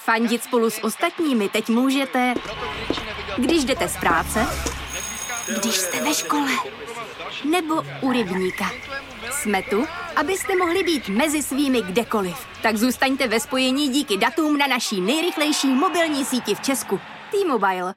Fandit spolu s ostatními teď můžete, když jdete z práce, když jste ve škole, nebo u rybníka. Jsme tu, abyste mohli být mezi svými kdekoliv. Tak zůstaňte ve spojení díky datům na naší nejrychlejší mobilní síti v Česku. T-Mobile.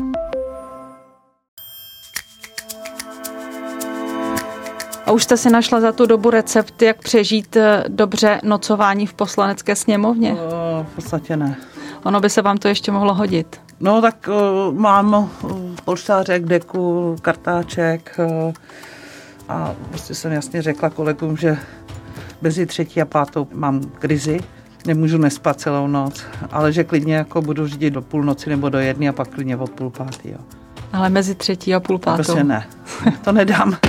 A už jste si našla za tu dobu recept, jak přežít dobře nocování v Poslanecké sněmovně? V podstatě ne. Ono by se vám to ještě mohlo hodit. No tak mám polštářek, deku, kartáček a prostě jsem jasně řekla kolegům, že mezi 3. a 5. mám krizi, nemůžu nespat celou noc, ale že klidně jako budu řídit do půlnoci nebo do 1 a pak klidně od 4:30. Jo. Ale mezi 3. a 4:30? Prostě ne, to nedám.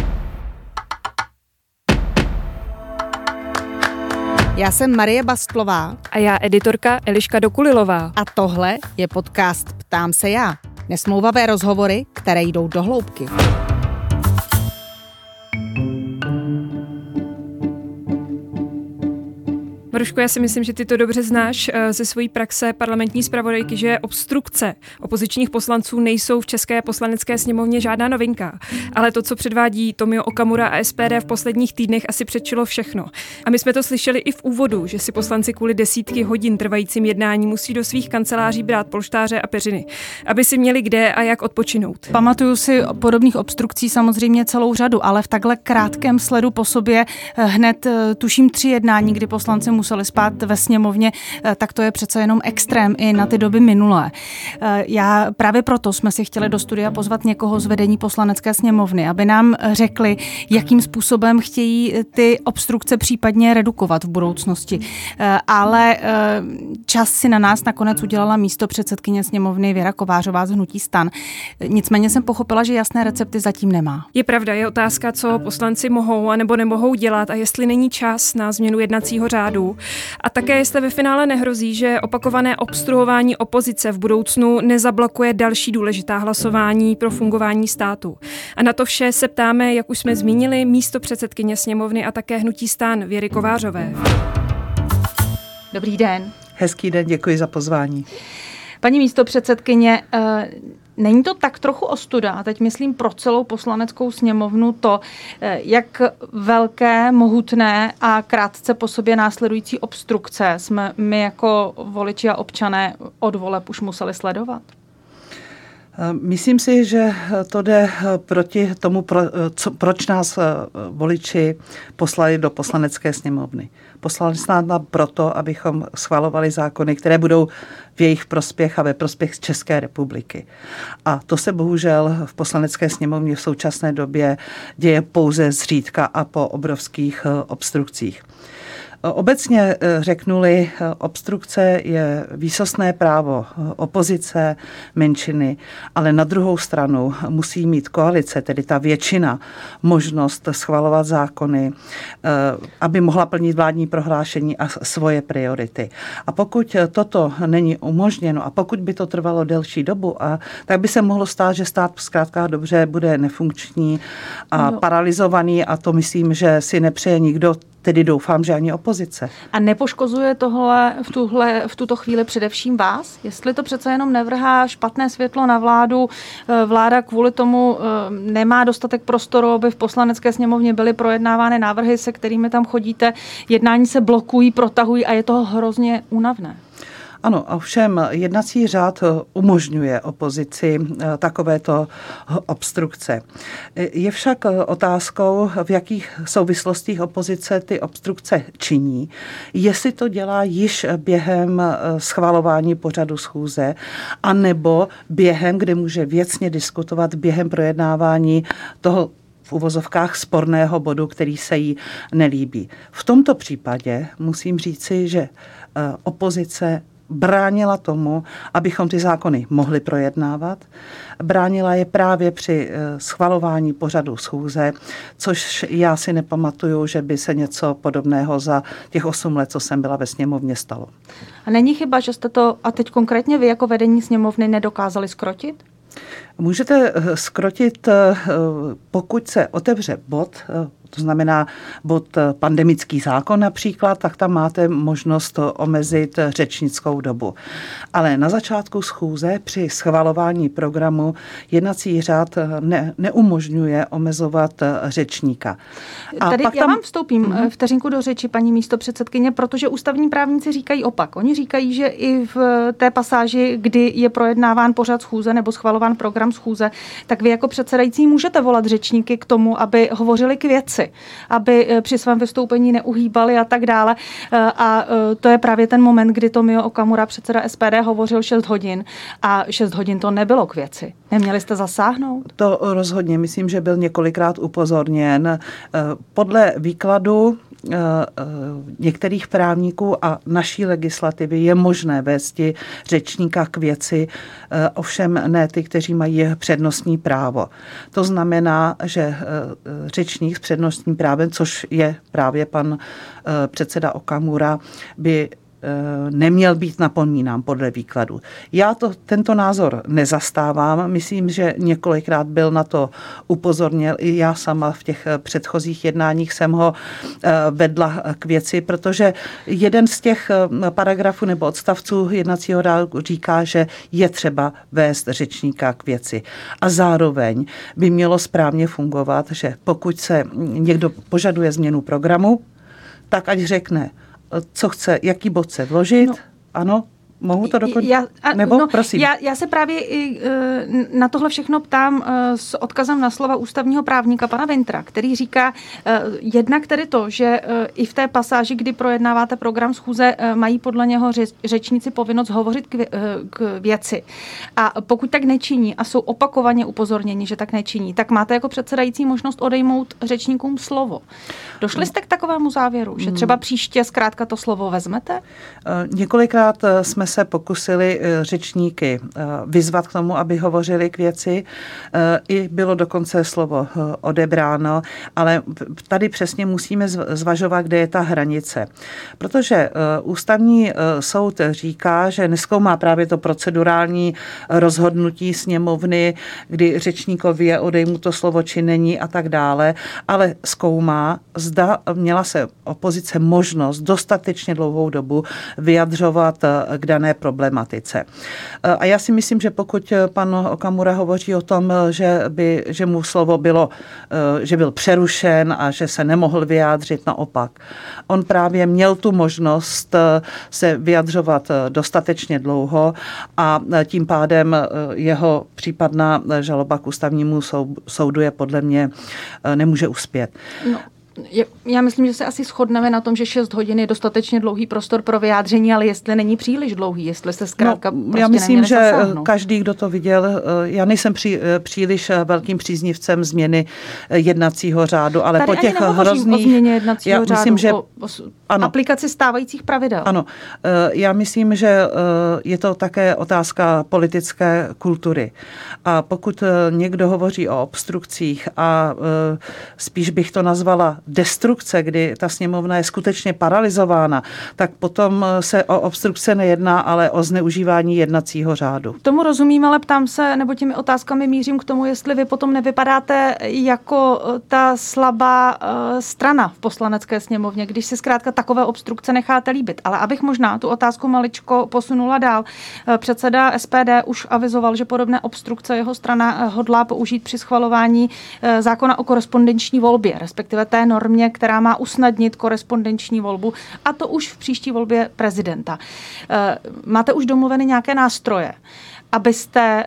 Já jsem Marie Bastlová. A já editorka Eliška Dokulilová. A tohle je podcast Ptám se já. Nesmlouvavé rozhovory, které jdou do hloubky. Maruško, já si myslím, že ty to dobře znáš ze svojí praxe parlamentní zpravodajky, že obstrukce opozičních poslanců nejsou v české poslanecké sněmovně žádná novinka. Ale to, co předvádí Tomio Okamura a SPD v posledních týdnech, asi předčilo všechno. A my jsme to slyšeli i v úvodu, že si poslanci kvůli desítky hodin trvajícím jednání musí do svých kanceláří brát polštáře a peřiny, aby si měli kde a jak odpočinout. Pamatuju si podobných obstrukcí samozřejmě celou řadu, ale v takhle krátkém sledu po sobě hned tuším 3 jednání, kdy poslanci museli spát ve sněmovně, tak to je přece jenom extrém i na ty doby minulé. Já právě proto jsme si chtěli do studia pozvat někoho z vedení Poslanecké sněmovny, aby nám řekli, jakým způsobem chtějí ty obstrukce případně redukovat v budoucnosti. Ale čas si na nás nakonec udělala místopředsedkyně sněmovny Věra Kovářová z hnutí STAN. Nicméně jsem pochopila, že jasné recepty zatím nemá. Je pravda, je otázka, co poslanci mohou a nebo nemohou dělat a jestli není čas na změnu jednacího řádu. A také jestli ve finále nehrozí, že opakované obstruování opozice v budoucnu nezablokuje další důležitá hlasování pro fungování státu. A na to vše se ptáme, jak už jsme zmínili, místopředsedkyně sněmovny a také hnutí STAN Věry Kovářové. Dobrý den. Hezký den, děkuji za pozvání. Paní místopředsedkyně, není to tak trochu ostuda, a teď myslím pro celou Poslaneckou sněmovnu to, jak velké, mohutné a krátce po sobě následující obstrukce jsme my jako voliči a občané od voleb už museli sledovat? Myslím si, že to jde proti tomu, proč nás voliči poslali do Poslanecké sněmovny. Poslali nás proto, abychom schvalovali zákony, které budou v jejich prospěch a ve prospěch České republiky. A to se bohužel v Poslanecké sněmovně v současné době děje pouze zřídka a po obrovských obstrukcích. Obecně řeknuli, obstrukce je výsostné právo opozice, menšiny, ale na druhou stranu musí mít koalice, tedy ta většina, možnost schvalovat zákony, aby mohla plnit vládní prohlášení a svoje priority. A pokud toto není umožněno a pokud by to trvalo delší dobu, tak by se mohlo stát, že stát zkrátka dobře bude nefunkční a paralizovaný a to myslím, že si nepřeje nikdo. Tedy doufám, že ani opozice. A nepoškozuje tohle v tuto chvíli především vás? Jestli to přece jenom nevrhá špatné světlo na vládu, vláda kvůli tomu nemá dostatek prostoru, aby v Poslanecké sněmovně byly projednávány návrhy, se kterými tam chodíte, jednání se blokují, protahují a je to hrozně únavné. Ano, ovšem jednací řád umožňuje opozici takovéto obstrukce. Je však otázkou, v jakých souvislostích opozice ty obstrukce činí, jestli to dělá již během schvalování pořadu schůze, anebo během, kde může věcně diskutovat, během projednávání toho v uvozovkách sporného bodu, který se jí nelíbí. V tomto případě musím říci, že opozice bránila tomu, abychom ty zákony mohli projednávat. Bránila je právě při schvalování pořadu schůze, což já si nepamatuju, že by se něco podobného za těch 8 let, co jsem byla ve sněmovně, stalo. A není chyba, že jste to, a teď konkrétně vy jako vedení sněmovny, nedokázali zkrotit? Můžete zkrotit, pokud se otevře bod, to znamená bod pandemický zákon například, tak tam máte možnost omezit řečnickou dobu. Ale na začátku schůze při schvalování programu jednací řád neumožňuje omezovat řečníka. A tady já vám vstoupím vteřinku do řeči, paní místopředsedkyně, protože ústavní právníci říkají opak. Oni říkají, že i v té pasáži, kdy je projednáván pořad schůze nebo schvalován program schůze, tak vy jako předsedající můžete volat řečníky k tomu, aby hovořili k věci, aby při svém vystoupení neuhýbali a tak dále. A to je právě ten moment, kdy Tomio Okamura, předseda SPD, hovořil 6 hodin a 6 hodin to nebylo k věci. Neměli jste zasáhnout? To rozhodně, myslím, že byl několikrát upozorněn. Podle výkladu některých právníků a naší legislativy je možné vésti řečníka k věci, ovšem ne ty, kteří mají přednostní právo. To znamená, že řečník s přednostním právem, což je právě pan předseda Okamura, by neměl být napomínán podle výkladu. Já tento názor nezastávám. Myslím, že několikrát byl na to upozorněn. I já sama v těch předchozích jednáních jsem ho vedla k věci, protože jeden z těch paragrafů nebo odstavců jednacího řádu říká, že je třeba vést řečníka k věci. A zároveň by mělo správně fungovat, že pokud se někdo požaduje změnu programu, tak ať řekne, co chce, jaký bod se vložit, no. Ano, mohu to dokončit? Prosím. Já se právě i na tohle všechno ptám s odkazem na slova ústavního právníka pana Wintra, který říká jednak tedy to, že i v té pasáži, kdy projednáváte program schůze, mají podle něho řečníci povinnost hovořit k věci. A pokud tak nečiní a jsou opakovaně upozorněni, že tak nečiní, tak máte jako předsedající možnost odejmout řečníkům slovo. Došli jste k takovému závěru, že třeba příště zkrátka to slovo vezmete? Několikrát jsme se pokusili řečníky vyzvat k tomu, aby hovořili k věci. I bylo dokonce slovo odebráno, ale tady přesně musíme zvažovat, kde je ta hranice. Protože ústavní soud říká, že nezkoumá právě to procedurální rozhodnutí sněmovny, kdy řečníkovi je odejmuto slovo, či není a tak dále, ale zkoumá, zda měla se opozice možnost dostatečně dlouhou dobu vyjadřovat k dané problematice. A já si myslím, že pokud pan Okamura hovoří o tom, že mu slovo bylo, že byl přerušen a že se nemohl vyjádřit, naopak. On právě měl tu možnost se vyjadřovat dostatečně dlouho a tím pádem jeho případná žaloba k ústavnímu soudu je podle mě nemůže uspět. No. Já myslím, že se asi shodneme na tom, že 6 hodin je dostatečně dlouhý prostor pro vyjádření, ale jestli není příliš dlouhý, jestli se zkrátka prostě já myslím, že zasáhnout. Každý, kdo to viděl, já nejsem příliš velkým příznivcem změny jednacího řádu, ale tady po těch hrozných... o změně jednacího řádu, myslím, že... o aplikaci stávajících pravidel. Ano, já myslím, že je to také otázka politické kultury. A pokud někdo hovoří o obstrukcích a spíš bych to nazvala destrukce, kdy ta sněmovna je skutečně paralyzována, tak potom se o obstrukce nejedná, ale o zneužívání jednacího řádu. Tomu rozumím, ale ptám se, nebo těmi otázkami mířím k tomu, jestli vy potom nevypadáte jako ta slabá strana v poslanecké sněmovně, když si zkrátka takové obstrukce necháte líbit. Ale abych možná tu otázku maličko posunula dál. Předseda SPD už avizoval, že podobné obstrukce jeho strana hodlá použít při schvalování zákona o korespondenční volbě, respektive té normě, která má usnadnit korespondenční volbu, a to už v příští volbě prezidenta. Máte už domluveny nějaké nástroje, abyste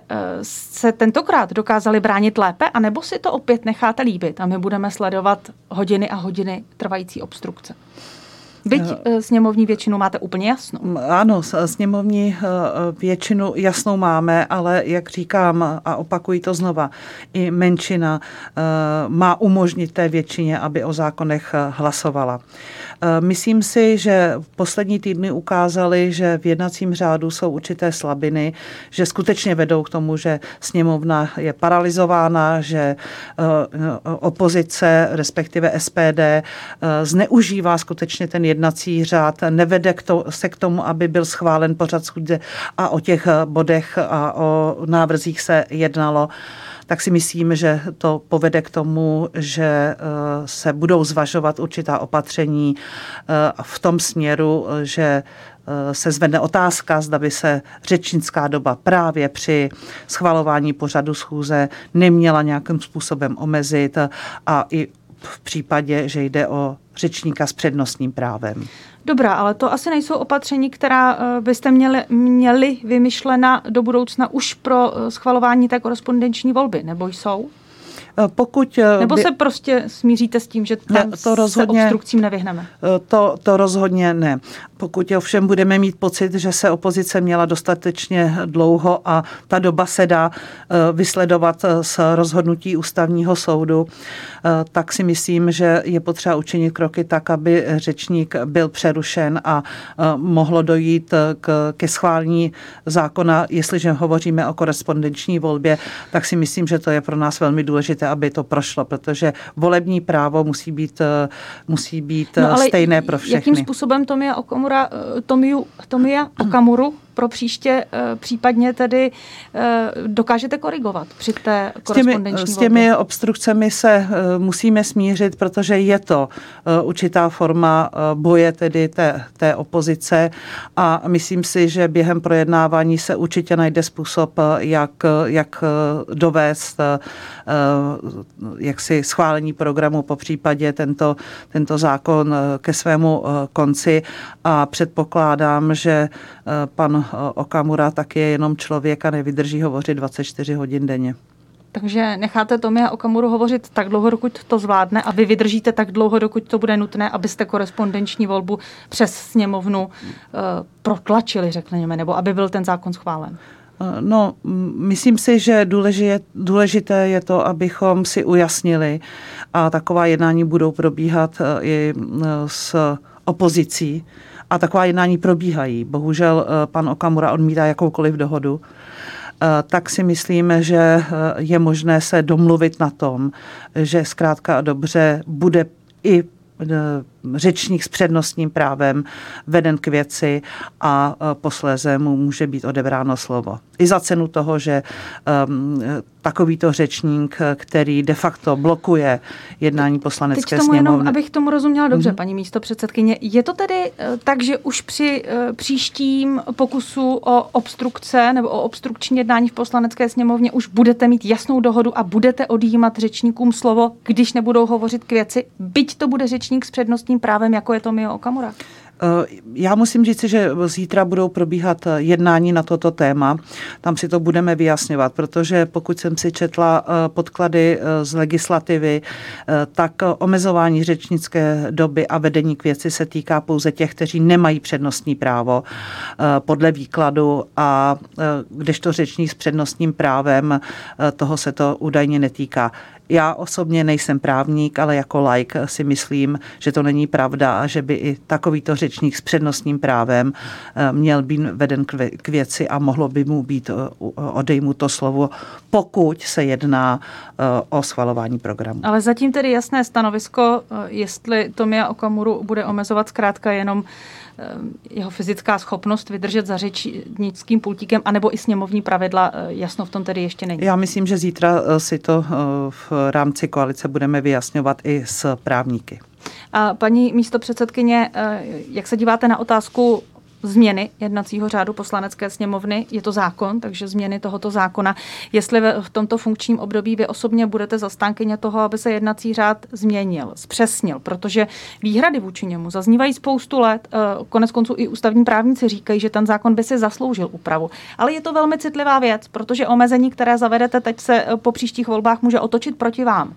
se tentokrát dokázali bránit lépe, anebo si to opět necháte líbit a my budeme sledovat hodiny a hodiny trvající obstrukce? Byť sněmovní většinu máte úplně jasnou. Ano, sněmovní většinu jasnou máme, ale jak říkám a opakuji to znova, i menšina má umožnit té většině, aby o zákonech hlasovala. Myslím si, že poslední týdny ukázaly, že v jednacím řádu jsou určité slabiny, že skutečně vedou k tomu, že sněmovna je paralyzována, že opozice, respektive SPD, zneužívá skutečně ten jednací řád, nevede se k tomu, aby byl schválen pořad schůze a o těch bodech a o návrzích se jednalo, tak si myslím, že to povede k tomu, že se budou zvažovat určitá opatření v tom směru, že se zvedne otázka, zda by se řečnická doba právě při schvalování pořadu schůze neměla nějakým způsobem omezit a i v případě, že jde o řečníka s přednostním právem. Dobrá, ale to asi nejsou opatření, která byste měli vymyšlena do budoucna už pro schvalování té korespondenční volby, nebo jsou? Nebo se prostě smíříte s tím, že tam se obstrukcím nevyhneme? To rozhodně ne. Pokud ovšem budeme mít pocit, že se opozice měla dostatečně dlouho a ta doba se dá vysledovat z rozhodnutí Ústavního soudu, tak si myslím, že je potřeba učinit kroky tak, aby řečník byl přerušen a mohlo dojít ke schválení zákona. Jestliže hovoříme o korespondenční volbě, tak si myslím, že to je pro nás velmi důležité, aby to prošlo, protože volební právo musí být stejné pro všechny. Jakým způsobem Tomia Okamuru pro příště případně tedy dokážete korigovat při té korespondenční volbě? S těmi obstrukcemi se musíme smířit, protože je to určitá forma boje tedy té opozice a myslím si, že během projednávání se určitě najde způsob, jak dovést jaksi schválení programu, po případě tento zákon ke svému konci a předpokládám, že pan Okamura taky je jenom člověk a nevydrží hovořit 24 hodin denně. Takže necháte Tomia Okamuru hovořit tak dlouho, dokud to zvládne a vy vydržíte tak dlouho, dokud to bude nutné, abyste korespondenční volbu přes sněmovnu protlačili, řekněme, nebo aby byl ten zákon schválen? No, myslím si, že důležité je to, abychom si ujasnili a taková jednání budou probíhat i s opozicí a taková jednání probíhají. Bohužel pan Okamura odmítá jakoukoliv dohodu. Tak si myslím, že je možné se domluvit na tom, že zkrátka a dobře bude i řečník s přednostním právem veden k věci a posléze mu může být odebráno slovo. I za cenu toho, že takovýto řečník, který de facto blokuje jednání poslanecké sněmovny. Jenom, abych tomu rozuměla dobře, paní místopředsedkyně, je to tedy tak, že už při příštím pokusu o obstrukce nebo o obstrukční jednání v poslanecké sněmovně už budete mít jasnou dohodu a budete odjímat řečníkům slovo, když nebudou hovořit k věci, byť to bude řečník s přednostním právem, jako je Tomio Okamura? Já musím říct, že zítra budou probíhat jednání na toto téma. Tam si to budeme vyjasňovat, protože pokud jsem si četla podklady z legislativy, tak omezování řečnické doby a vedení k věci se týká pouze těch, kteří nemají přednostní právo podle výkladu a kdežto řečník s přednostním právem, toho se to údajně netýká. Já osobně nejsem právník, ale jako laik si myslím, že to není pravda a že by i takovýto řečník s přednostním právem měl být veden k věci a mohlo by mu být odejmuto slovo, pokud se jedná o schvalování programu. Ale zatím tedy jasné stanovisko, jestli Tomia Okamuru bude omezovat zkrátka jenom jeho fyzická schopnost vydržet za řečnickým pultíkem, anebo i sněmovní pravidla, jasno v tom tedy ještě není. Já myslím, že zítra si to v rámci koalice budeme vyjasňovat i s právníky. A paní místopředsedkyně, jak se díváte na otázku změny jednacího řádu poslanecké sněmovny? Je to zákon, takže změny tohoto zákona. Jestli v tomto funkčním období vy osobně budete zastánkyně toho, aby se jednací řád změnil, zpřesnil, protože výhrady vůči němu zaznívají spoustu let. Konec konců i ústavní právníci říkají, že ten zákon by si zasloužil úpravu. Ale je to velmi citlivá věc, protože omezení, které zavedete teď, se po příštích volbách může otočit proti vám.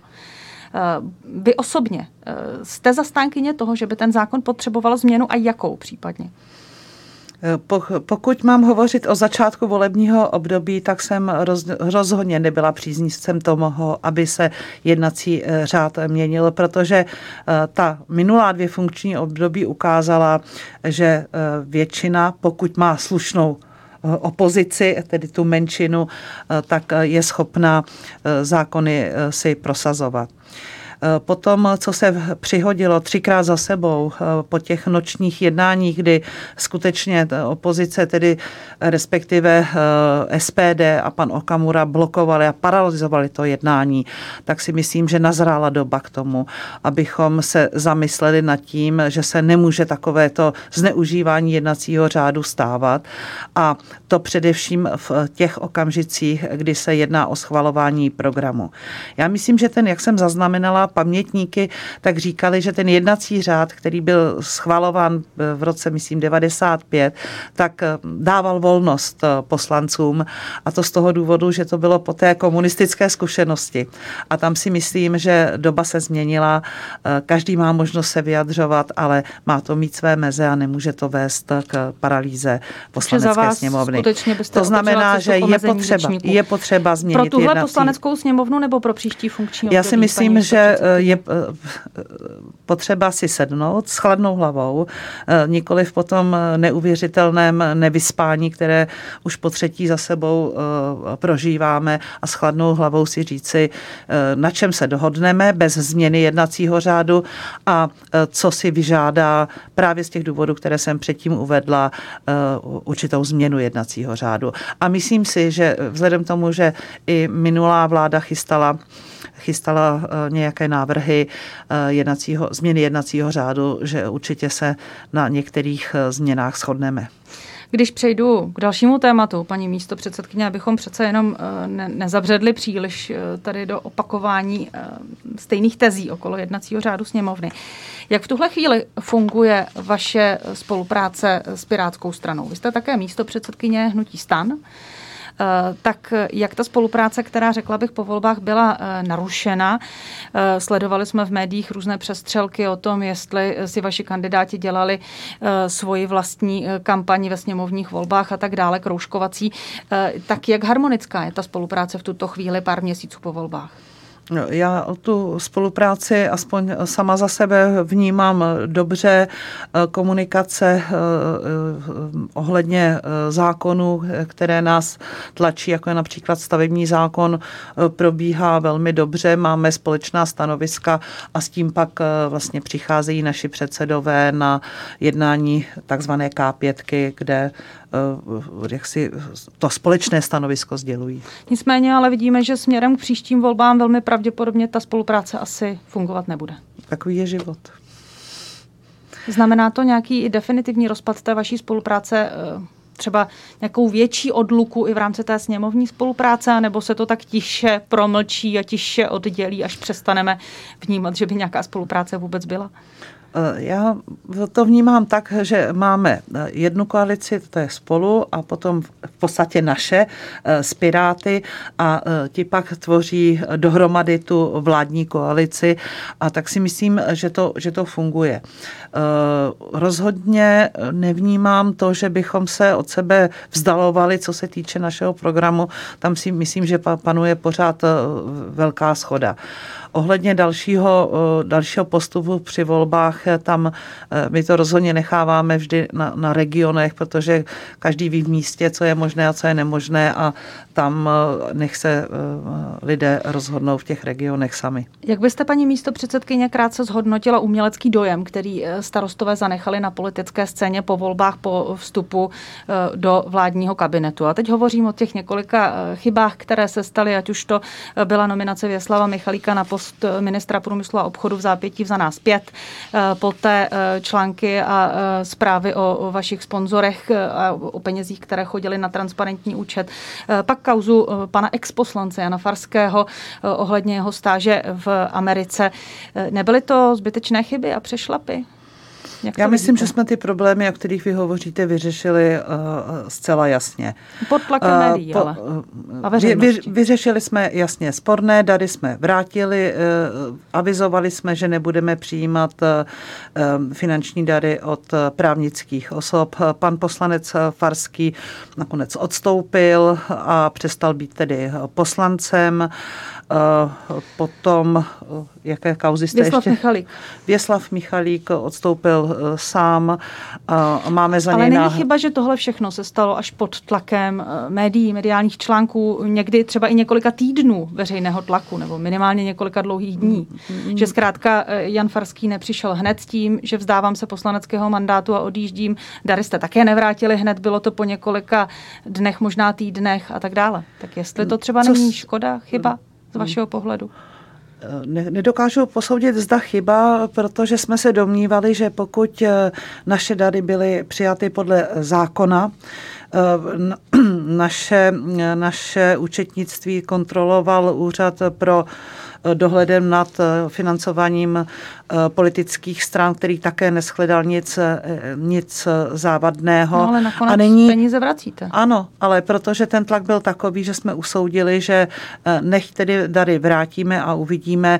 Vy osobně jste zastánkyně toho, že by ten zákon potřeboval změnu a jakou případně? Pokud mám hovořit o začátku volebního období, tak jsem rozhodně nebyla příznivcem toho, aby se jednací řád měnil, protože ta minulá 2 funkční období ukázala, že většina, pokud má slušnou opozici, tedy tu menšinu, tak je schopná zákony si prosazovat. Potom, co se přihodilo 3krát za sebou po těch nočních jednáních, kdy skutečně opozice, tedy respektive SPD a pan Okamura blokovali a paralyzovali to jednání, tak si myslím, že nazrála doba k tomu, abychom se zamysleli nad tím, že se nemůže takovéto zneužívání jednacího řádu stávat. A to především v těch okamžicích, kdy se jedná o schvalování programu. Já myslím, že jak jsem zaznamenala, pamětníky, tak říkali, že ten jednací řád, který byl schvalován v roce, myslím, 95, tak dával volnost poslancům, a to z toho důvodu, že to bylo po té komunistické zkušenosti. A tam si myslím, že doba se změnila, každý má možnost se vyjadřovat, ale má to mít své meze a nemůže to vést k paralýze Poslanecké sněmovny. To znamená, že je potřeba změnit pro tuhle jednací. Poslaneckou sněmovnu nebo pro příští funkční období? Já si myslím, že je potřeba si sednout s chladnou hlavou, nikoli v potom neuvěřitelném nevyspání, které už po 3. za sebou prožíváme, a s chladnou hlavou si říci, na čem se dohodneme bez změny jednacího řádu a co si vyžádá právě z těch důvodů, které jsem předtím uvedla, určitou změnu jednacího řádu. A myslím si, že vzhledem k tomu, že i minulá vláda chystala nějaké návrhy změny jednacího řádu, že určitě se na některých změnách shodneme. Když přejdu k dalšímu tématu, paní místopředsedkyně, abychom přece jenom nezabředli příliš tady do opakování stejných tezí okolo jednacího řádu sněmovny. Jak v tuhle chvíli funguje vaše spolupráce s Pirátskou stranou? Vy jste také místopředsedkyně hnutí STAN. Tak jak ta spolupráce, která, řekla bych, po volbách byla narušena. Sledovali jsme v médiích různé přestřelky o tom, jestli si vaši kandidáti dělali svoji vlastní kampaň ve sněmovních volbách a tak dále, kroužkovací. Tak jak harmonická je ta spolupráce v tuto chvíli pár měsíců po volbách? Já tu spolupráci aspoň sama za sebe vnímám dobře. Komunikace ohledně zákonů, které nás tlačí, jako je například stavební zákon, probíhá velmi dobře. Máme společná stanoviska a s tím pak vlastně přicházejí naši předsedové na jednání takzvané K5, kde jak si to společné stanovisko sdělují. Nicméně ale vidíme, že směrem k příštím volbám velmi pravděpodobně ta spolupráce asi fungovat nebude. Takový je život. Znamená to nějaký i definitivní rozpad té vaší spolupráce, třeba nějakou větší odluku i v rámci té sněmovní spolupráce, nebo se to tak tiše promlčí a tiše oddělí, až přestaneme vnímat, že by nějaká spolupráce vůbec byla? Já to vnímám tak, že máme jednu koalici, to je Spolu, a potom v podstatě naše s Piráty, a ti pak tvoří dohromady tu vládní koalici, a tak si myslím, že to funguje. Rozhodně nevnímám to, že bychom se od sebe vzdalovali, co se týče našeho programu. Tam si myslím, že panuje pořád velká shoda. Ohledně dalšího postupu při volbách, tam my to rozhodně necháváme vždy na regionech, protože každý ví v místě, co je možné a co je nemožné, a tam nech se lidé rozhodnou v těch regionech sami. Jak byste, paní místopředsedkyně, krátce zhodnotila umělecký dojem, který starostové zanechali na politické scéně po volbách, po vstupu do vládního kabinetu? A teď hovořím o těch několika chybách, které se staly, ať už to byla nominace Věslava Michalíka na post ministra průmyslu a obchodu v zápětí za nás 5, poté články a zprávy o vašich sponzorech a o penězích, které chodily na transparentní účet, pak kauzu pana exposlance Jana Farského ohledně jeho stáže v Americe. Nebyly to zbytečné chyby a přešlapy? Já myslím, že jsme ty problémy, o kterých vy hovoříte, vyřešili zcela jasně. Pod tlakem médií, ale a veřejnosti. Vyřešili jsme jasně sporné dary, jsme vrátili, avizovali jsme, že nebudeme přijímat finanční dary od právnických osob. Pan poslanec Farský nakonec odstoupil a přestal být tedy poslancem. Potom, jaké kauzy jste Věslav Michalík. Věslav Michalík odstoupil sám. Máme za ale něj není chyba, že tohle všechno se stalo až pod tlakem médií, mediálních článků, někdy třeba i několika týdnů veřejného tlaku, nebo minimálně několika dlouhých dní. Že zkrátka Jan Farský nepřišel hned tím, že vzdávám se poslaneckého mandátu a odjíždím. Dary jste také nevrátili hned, bylo to po několika dnech, možná týdnech a tak dále. Tak jestli to třeba není škoda, chyba z vašeho pohledu? Nedokážu posoudit, zda chyba, protože jsme se domnívali, že pokud naše dary byly přijaty podle zákona, naše účetnictví kontroloval úřad pro dohledem nad financováním politických stran, který také neshledal nic závadného. No, ale nakonec peníze vracíte. Ano, ale protože ten tlak byl takový, že jsme usoudili, že nech tedy dary vrátíme a uvidíme,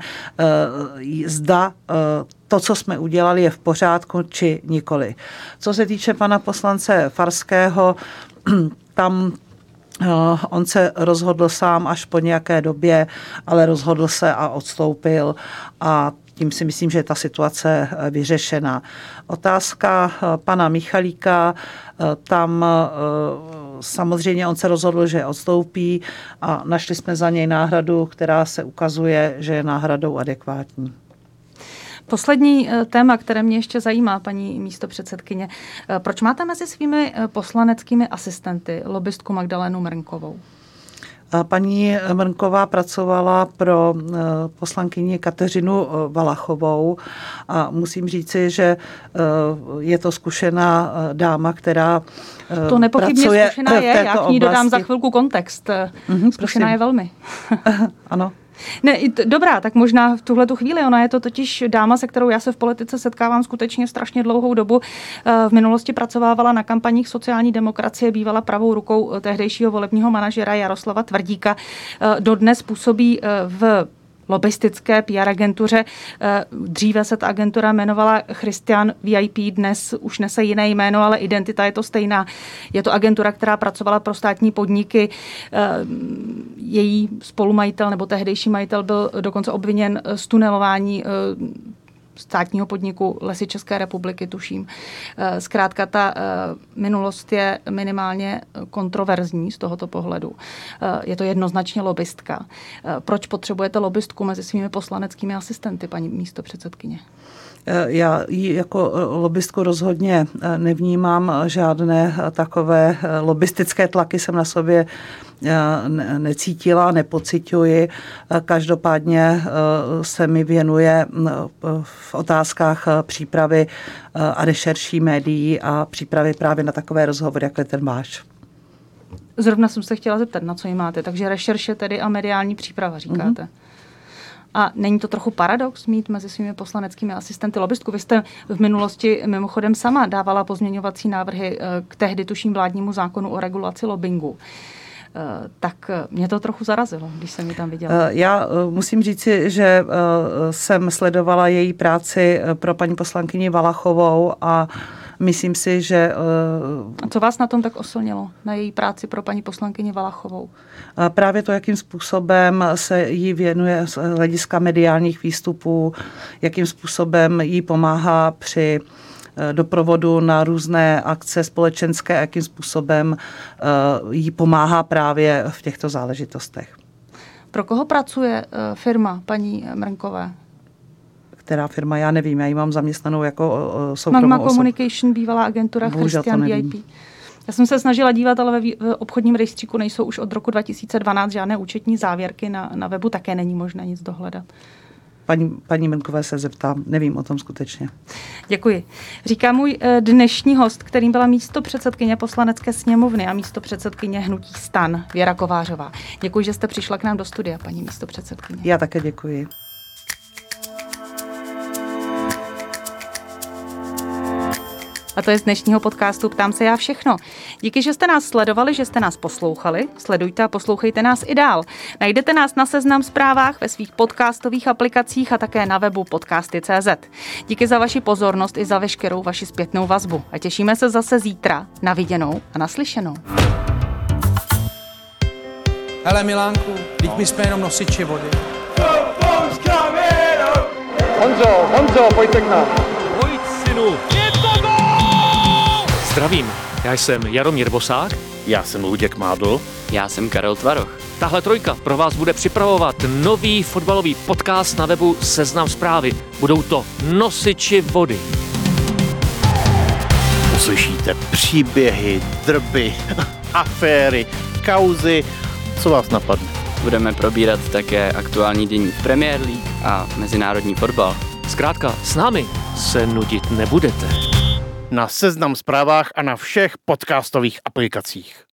zda to, co jsme udělali, je v pořádku, či nikoli. Co se týče pana poslance Farského, tam on se rozhodl sám až po nějaké době, ale rozhodl se a odstoupil a tím si myslím, že je ta situace vyřešená. Otázka pana Michalíka, tam samozřejmě on se rozhodl, že odstoupí a našli jsme za něj náhradu, která se ukazuje, že je náhradou adekvátní. Poslední téma, které mě ještě zajímá, paní místopředsedkyně. Proč máte mezi svými poslaneckými asistenty lobbystku Magdalénu Mrnkovou? Paní Mrnková pracovala pro poslankyni Kateřinu Valachovou a musím říci, že je to zkušená dáma, která to nepochybně pracuje zkušená je, já k ní dodám za chvilku kontext. Zkušená je velmi. Ano. Ne, dobrá, tak možná v tuhletu chvíli. Ona je to totiž dáma, se kterou já se v politice setkávám skutečně strašně dlouhou dobu. V minulosti pracovávala na kampaních sociální demokracie, bývala pravou rukou tehdejšího volebního manažera Jaroslava Tvrdíka. Dodnes působí v lobbystické PR agentuře. Dříve se ta agentura jmenovala Christian VIP, dnes už nese jiné jméno, ale identita je to stejná. Je to agentura, která pracovala pro státní podniky. Její spolumajitel nebo tehdejší majitel byl dokonce obviněn z tunelování státního podniku Lesy České republiky, tuším. Zkrátka ta minulost je minimálně kontroverzní z tohoto pohledu. Je to jednoznačně lobbystka. Proč potřebujete lobbystku mezi svými poslaneckými asistenty, paní místopředsedkyně? Já ji jako lobbystku rozhodně nevnímám, žádné takové lobbystické tlaky jsem na sobě necítila, nepociťuji. Každopádně se mi věnuje v otázkách přípravy a rešerší médií a přípravy právě na takové rozhovory, jako je ten váš. Zrovna jsem se chtěla zeptat, na co ji máte. Takže rešerše tedy a mediální příprava, říkáte. Mm-hmm. A není to trochu paradox mít mezi svými poslaneckými asistenty lobbystku? Vy jste v minulosti mimochodem sama dávala pozměňovací návrhy k tehdy tuším vládnímu zákonu o regulaci lobbingu. Tak mě to trochu zarazilo, když jsem ji tam viděla. Já musím říci, že jsem sledovala její práci pro paní poslankyni Valachovou a myslím si, že... A co vás na tom tak oslnilo, na její práci pro paní poslankyni Valachovou? Právě to, jakým způsobem se jí věnuje z hlediska mediálních výstupů, jakým způsobem jí pomáhá při doprovodu na různé akce společenské, jakým způsobem jí pomáhá právě v těchto záležitostech. Pro koho pracuje firma paní Mrnkové? Která firma, já nevím, já ji mám zaměstnanou jako soukromou Magma Communication, bývalá agentura Christian VIP. Já jsem se snažila dívat, ale v obchodním rejstříku nejsou už od roku 2012 žádné účetní závěrky, na webu také není možné nic dohledat. Paní Mrnkové se zeptám, nevím o tom skutečně. Děkuji. Říká můj dnešní host, kterým byla místopředsedkyně Poslanecké sněmovny a místopředsedkyně hnutí STAN, Věra Kovářová. Děkuji, že jste přišla k nám do studia, paní místopředsedkyně. Já také děkuji. A to je z dnešního podcastu Ptám se já všechno. Díky, že jste nás sledovali, že jste nás poslouchali. Sledujte a poslouchejte nás i dál. Najdete nás na Seznam Zprávách, ve svých podcastových aplikacích a také na webu podcasty.cz. Díky za vaši pozornost i za veškerou vaši zpětnou vazbu. A těšíme se zase zítra. Na viděnou a naslyšenou. Hele Milánku, teď my jsme jenom nosiči vody. Honzo, pojďte k nám. Pojď, synu. Je to gól! Zdravím, já jsem Jaromír Bosák. Já jsem Luděk Mádl. Já jsem Karel Tvaroch. Tahle trojka pro vás bude připravovat nový fotbalový podcast na webu Seznam Zprávy. Budou to nosiči vody. Uslyšíte příběhy, drby, aféry, kauzy, co vás napadne. Budeme probírat také aktuální dění v Premier League a mezinárodní fotbal. Zkrátka, s námi se nudit nebudete. Na Seznam Zprávách a na všech podcastových aplikacích.